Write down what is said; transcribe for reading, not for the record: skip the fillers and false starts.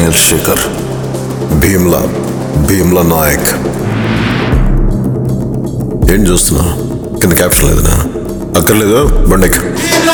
Royal Shekhar, Bheemla Naik. ఏం చూస్తున్నా? కింద క్యాప్షన్ లేదనా? అక్కర్లేదు, బండెక్.